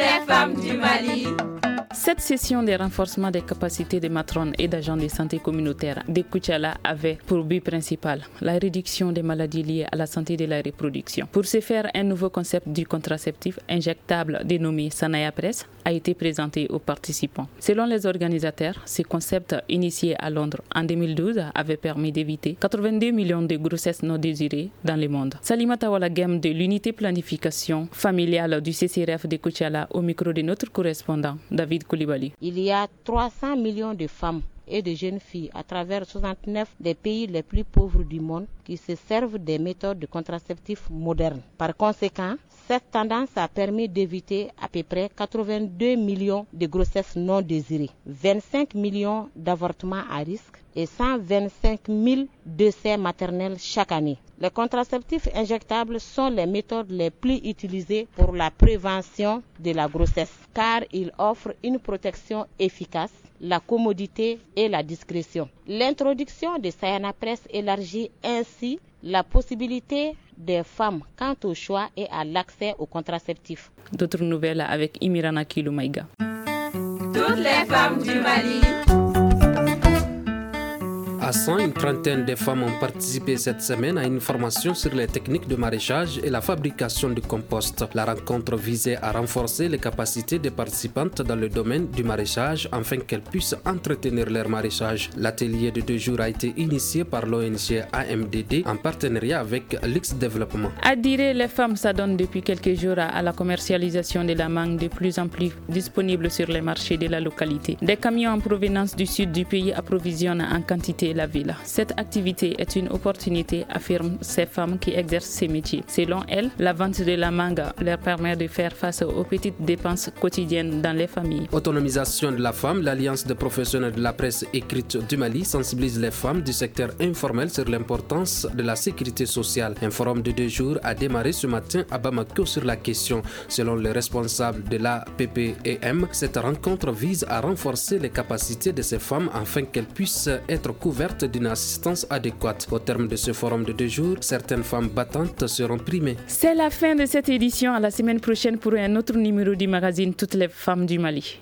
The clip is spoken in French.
les femmes du Mali. Cette session de renforcement des capacités des matrones et d'agents de santé communautaire de Koutiala avait pour but principal la réduction des maladies liées à la santé de la reproduction. Pour ce faire, un nouveau concept du contraceptif injectable dénommé Sanaya Press a été présenté aux participants. Selon les organisateurs, ce concept initié à Londres en 2012 avait permis d'éviter 82 millions de grossesses non désirées dans le monde. Salimata Walagem de l'unité planification familiale du CCRF de Koutiala au micro de notre correspondant David Koulibaly. Il y a 300 millions de femmes et de jeunes filles à travers 69 des pays les plus pauvres du monde qui se servent des méthodes de contraceptifs modernes. Par conséquent, cette tendance a permis d'éviter à peu près 82 millions de grossesses non désirées, 25 millions d'avortements à risque et 125 000 décès maternels chaque année. Les contraceptifs injectables sont les méthodes les plus utilisées pour la prévention de la grossesse car ils offrent une protection efficace, la commodité et la discrétion. L'introduction de Sayana Press élargit ainsi la possibilité des femmes quant au choix et à l'accès aux contraceptifs. D'autres nouvelles avec Imirana Kiloumaïga. Toutes les femmes du Mali. À 100, une trentaine de femmes ont participé cette semaine à une formation sur les techniques de maraîchage et la fabrication de compost. La rencontre visait à renforcer les capacités des participantes dans le domaine du maraîchage afin qu'elles puissent entretenir leur maraîchage. L'atelier de 2 jours a été initié par l'ONG AMDD en partenariat avec Lux Développement. À dire, les femmes s'adonnent depuis quelques jours à la commercialisation de la mangue de plus en plus disponible sur les marchés de la localité. Des camions en provenance du sud du pays approvisionnent en quantité la ville. Cette activité est une opportunité, affirment ces femmes qui exercent ces métiers. Selon elles, la vente de la mangue leur permet de faire face aux petites dépenses quotidiennes dans les familles. Autonomisation de la femme, l'Alliance des professionnels de la presse écrite du Mali sensibilise les femmes du secteur informel sur l'importance de la sécurité sociale. Un forum de 2 jours a démarré ce matin à Bamako sur la question. Selon les responsables de la PPEM, cette rencontre vise à renforcer les capacités de ces femmes afin qu'elles puissent être couvertes d'une assistance adéquate. Au terme de ce forum de 2 jours, certaines femmes battantes seront primées. C'est la fin de cette édition. À la semaine prochaine pour un autre numéro du magazine Toutes les femmes du Mali.